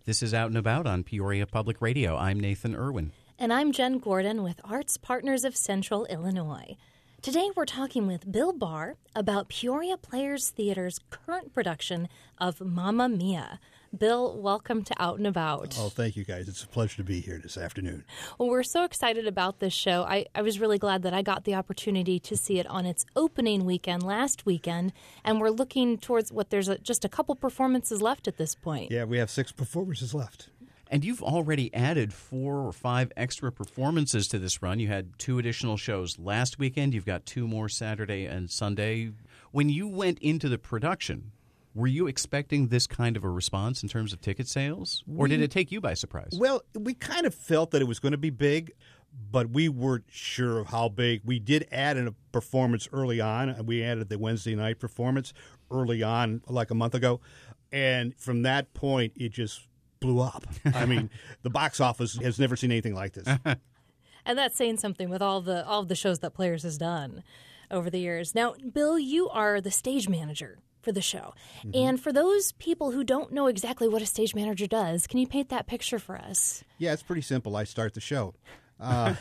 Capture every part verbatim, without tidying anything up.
This is Out and About on Peoria Public Radio. I'm Nathan Irwin. And I'm Jen Gordon with Arts Partners of Central Illinois. Today we're talking with Bill Barr about Peoria Players Theater's current production of Mamma Mia. Bill, welcome to Out and About. Oh, thank you, guys. It's a pleasure to be here this afternoon. Well, we're so excited about this show. I, I was really glad that I got the opportunity to see it on its opening weekend last weekend, and we're looking towards what there's a, just a couple performances left at this point. Yeah, we have six performances left. And you've already added four or five extra performances to this run. You had two additional shows last weekend. You've got two more Saturday and Sunday. When you went into the production, were you expecting this kind of a response in terms of ticket sales? Or did it take you by surprise? Well, we kind of felt that it was going to be big, but we weren't sure of how big. We did add in a performance early on. We added the Wednesday night performance early on, like a month ago. And from that point, it just blew up. I mean, the box office has never seen anything like this. And that's saying something with all the all of the shows that Players has done over the years. Now, Bill, you are the stage manager for the show. Mm-hmm. And for those people who don't know exactly what a stage manager does, can you paint that picture for us? Yeah, it's pretty simple. I start the show. Uh,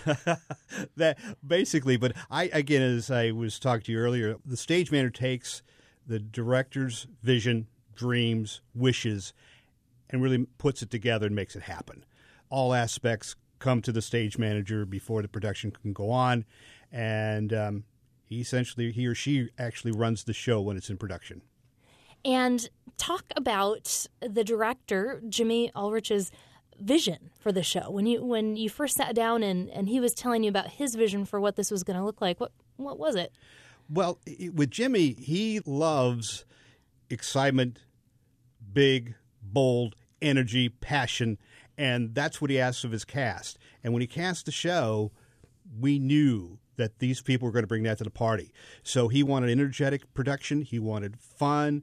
that basically, but I, again, as I was talking to you earlier, the stage manager takes the director's vision, dreams, wishes, and really puts it together and makes it happen. All aspects come to the stage manager before the production can go on, and um, he essentially, he or she actually runs the show when it's in production. And talk about the director, Jimmy Ulrich's vision for the show. When you when you first sat down and, and he was telling you about his vision for what this was going to look like, what what was it? Well, with Jimmy, he loves excitement, big, bold, energy, passion, and that's what he asks of his cast. And when he cast the show, we knew that these people were going to bring that to the party. So he wanted energetic production, he wanted fun,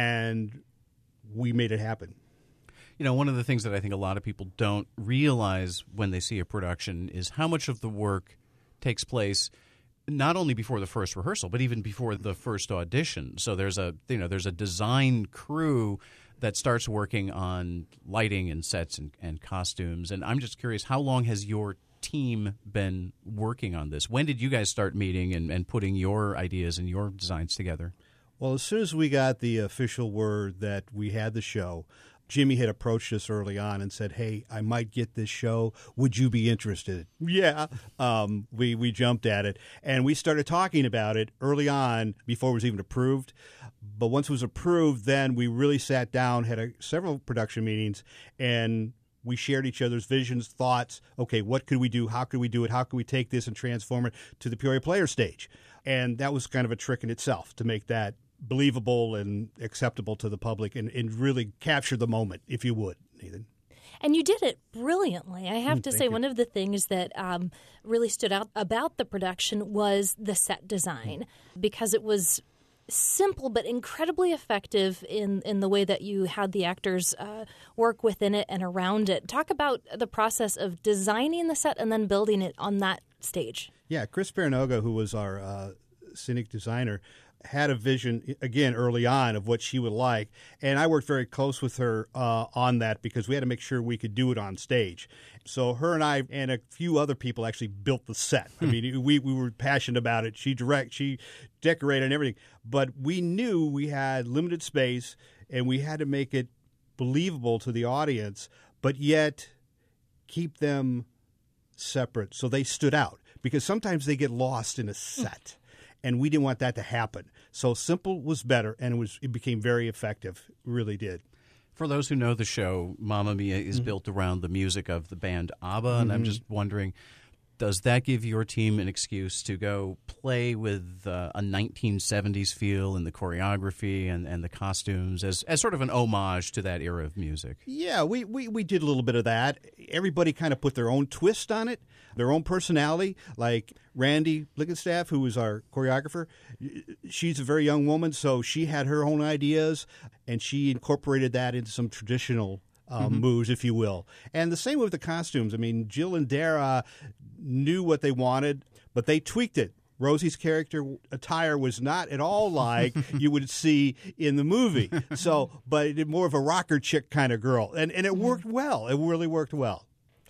and we made it happen. You know, one of the things that I think a lot of people don't realize when they see a production is how much of the work takes place not only before the first rehearsal, but even before the first audition. So there's a you know there's a design crew that starts working on lighting and sets and, and costumes. And I'm just curious, how long has your team been working on this? When did you guys start meeting and, and putting your ideas and your designs together? Well, as soon as we got the official word that we had the show, Jimmy had approached us early on and said, hey, I might get this show. Would you be interested? Yeah. Um, we, we jumped at it. And we started talking about it early on before it was even approved. But once it was approved, then we really sat down, had a, several production meetings, and we shared each other's visions, thoughts. Okay, what could we do? How could we do it? How could we take this and transform it to the Peoria Players stage? And that was kind of a trick in itself to make that believable and acceptable to the public and, and really capture the moment, if you would, Nathan. And you did it brilliantly. I have Mm, to thank say, you. one of the things that um, really stood out about the production was the set design, because it was simple but incredibly effective in, in the way that you had the actors uh, work within it and around it. Talk about the process of designing the set and then building it on that stage. Yeah, Chris Paranoga, who was our uh, scenic designer, had a vision, again, early on of what she would like. And I worked very close with her uh, on that because we had to make sure we could do it on stage. So her and I and a few other people actually built the set. I mean, we, we were passionate about it. She direct, she decorated and everything. But we knew we had limited space and we had to make it believable to the audience, but yet keep them separate so they stood out. Because sometimes they get lost in a set. And we didn't want that to happen. So simple was better, and it was it became very effective. It really did. For those who know the show, Mamma Mia is Mm-hmm. built around the music of the band ABBA, and I'm just wondering, does that give your team an excuse to go play with uh, a nineteen seventies feel in the choreography and, and the costumes as, as sort of an homage to that era of music? Yeah, we, we, we did a little bit of that. Everybody kind of put their own twist on it, their own personality. Like Randy Blickenstaff, who was our choreographer, she's a very young woman, so she had her own ideas, and she incorporated that into some traditional um, mm-hmm. moves, if you will. And the same with the costumes. I mean, Jill and Dara knew what they wanted, but they tweaked it Rosie's character attire was not at all like you would see in the movie. So, but it more of a rocker chick kind of girl. And, and it worked well. It really worked well.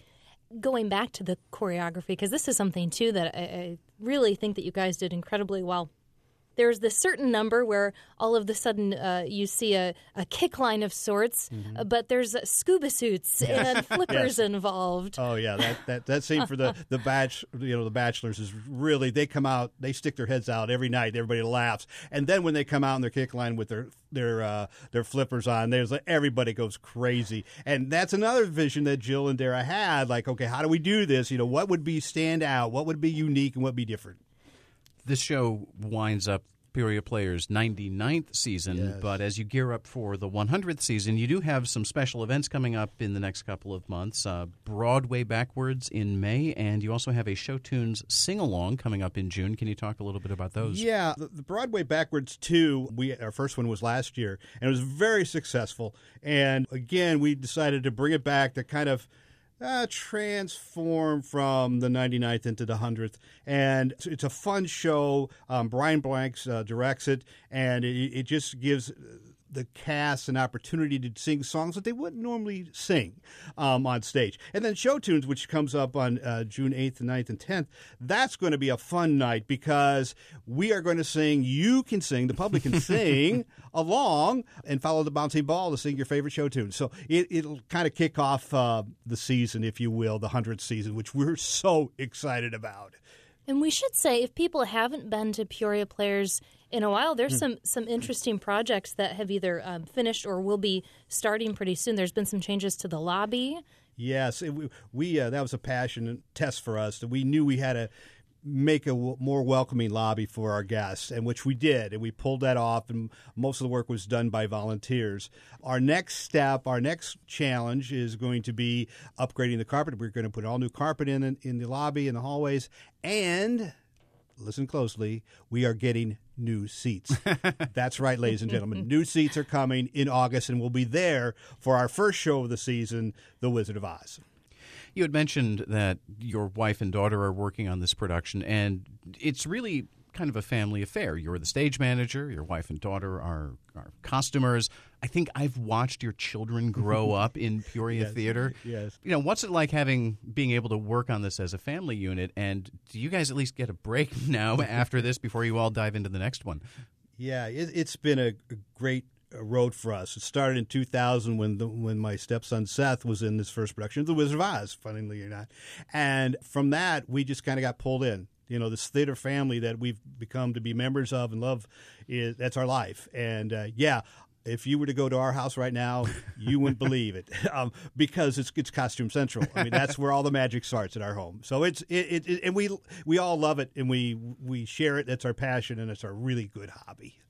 Going back to the choreography, because this is something, too, that I, I really think that you guys did incredibly well. There's this certain number where all of a sudden uh, you see a, a kick line of sorts, mm-hmm. uh, but there's uh, scuba suits yes. and flippers yes. involved. Oh yeah, that that, that scene for the the batch, you know, the bachelors is really, they come out, they stick their heads out every night. Everybody laughs, and then when they come out in their kick line with their their uh, their flippers on, there's like, everybody goes crazy. And that's another vision that Jill and Dara had. Like, okay, how do we do this? You know, what would be stand out? What would be unique, and what would be different? This show winds up Peoria Players' ninety-ninth season, yes. but as you gear up for the one hundredth season, you do have some special events coming up in the next couple of months. Uh, Broadway Backwards in May, and you also have a Show Tunes sing-along coming up in June. Can you talk a little bit about those? Yeah, the, the Broadway Backwards two, we, our first one was last year, and it was very successful. And again, we decided to bring it back to kind of Uh, transform from the ninety-ninth into the one hundredth. And it's, it's a fun show. Um, Brian Blanks uh, directs it, and it, it just gives the cast an opportunity to sing songs that they wouldn't normally sing um, on stage. And then Show Tunes, which comes up on uh, June eighth, ninth, and tenth, that's going to be a fun night because we are going to sing, you can sing, the public can sing along and follow the bouncing ball to sing your favorite show tune. So it, it'll kind of kick off uh, the season, if you will, the one hundredth season, which we're so excited about. And we should say, if people haven't been to Peoria Players in a while, there's mm. some some interesting projects that have either um, finished or will be starting pretty soon. There's been some changes to the lobby. Yes, it, we, we uh, that was a passion test for us. We knew we had to make a w- more welcoming lobby for our guests, and which we did, and we pulled that off, and most of the work was done by volunteers. Our next step, our next challenge is going to be upgrading the carpet. We're going to put all new carpet in in the lobby and the hallways, and listen closely, we are getting new seats. That's right, ladies and gentlemen. New seats are coming in August, and we'll be there for our first show of the season, The Wizard of Oz. You had mentioned that your wife and daughter are working on this production, and it's really kind of a family affair. You're the stage manager. Your wife and daughter are, are costumers. I think I've watched your children grow up in Peoria yes, theater. Yes. You know, what's it like having being able to work on this as a family unit? And do you guys at least get a break now after this before you all dive into the next one? Yeah, it, it's been a, a great road for us. It started in two thousand when the, when my stepson Seth was in this first production of The Wizard of Oz, funnily or not. And from that, we just kind of got pulled in. You know, this theater family that we've become to be members of and love, is that's our life. And, uh, yeah, if you were to go to our house right now, you wouldn't believe it um, because it's it's Costume Central. I mean, that's where all the magic starts at our home. So it's it, it, it and we we all love it, and we we share it. It's our passion, and it's our really good hobby.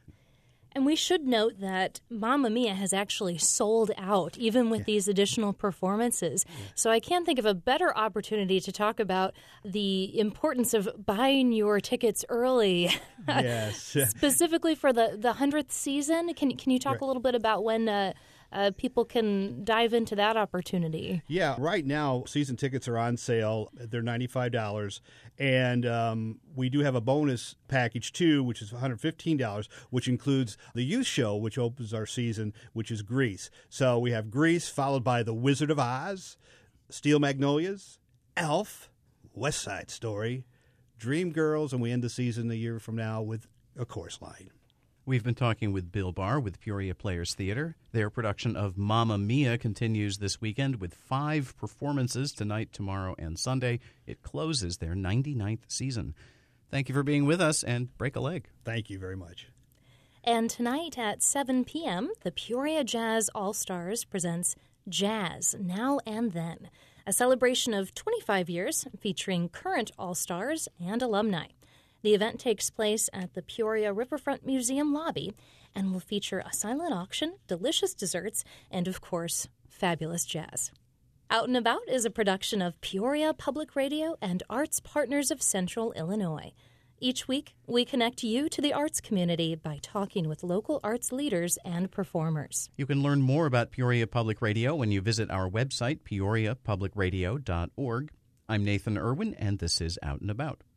And we should note that Mamma Mia has actually sold out, even with yeah. these additional performances. Yeah. So I can't think of a better opportunity to talk about the importance of buying your tickets early. Yes. Specifically for the, the one hundredth season. Can, can you talk right. a little bit about when uh, uh, people can dive into that opportunity? Yeah, right now season tickets are on sale. They're ninety-five dollars. And um, we do have a bonus package, too, which is one hundred fifteen dollars, which includes the youth show, which opens our season, which is Grease. So we have Grease, followed by The Wizard of Oz, Steel Magnolias, Elf, West Side Story, Dreamgirls, and we end the season a year from now with A Chorus Line. We've been talking with Bill Barr with Peoria Players Theater. Their production of Mamma Mia continues this weekend with five performances tonight, tomorrow, and Sunday. It closes their ninety-ninth season. Thank you for being with us, and break a leg. Thank you very much. And tonight at seven p.m., the Peoria Jazz All-Stars presents Jazz Now and Then, a celebration of twenty-five years featuring current All-Stars and alumni. The event takes place at the Peoria Riverfront Museum lobby and will feature a silent auction, delicious desserts, and, of course, fabulous jazz. Out and About is a production of Peoria Public Radio and Arts Partners of Central Illinois. Each week, we connect you to the arts community by talking with local arts leaders and performers. You can learn more about Peoria Public Radio when you visit our website, peoria public radio dot org. I'm Nathan Irwin, and this is Out and About.